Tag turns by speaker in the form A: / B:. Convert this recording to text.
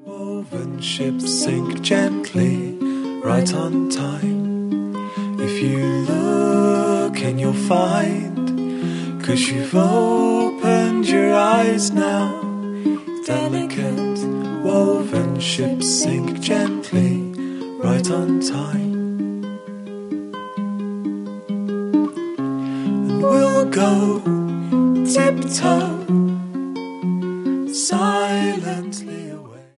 A: Woven ships sink gently, right on time. If you look and you'll find, 'cause you've opened your eyes now. Delicate woven ships sink gently, right on time. And we'll go tiptoe silently.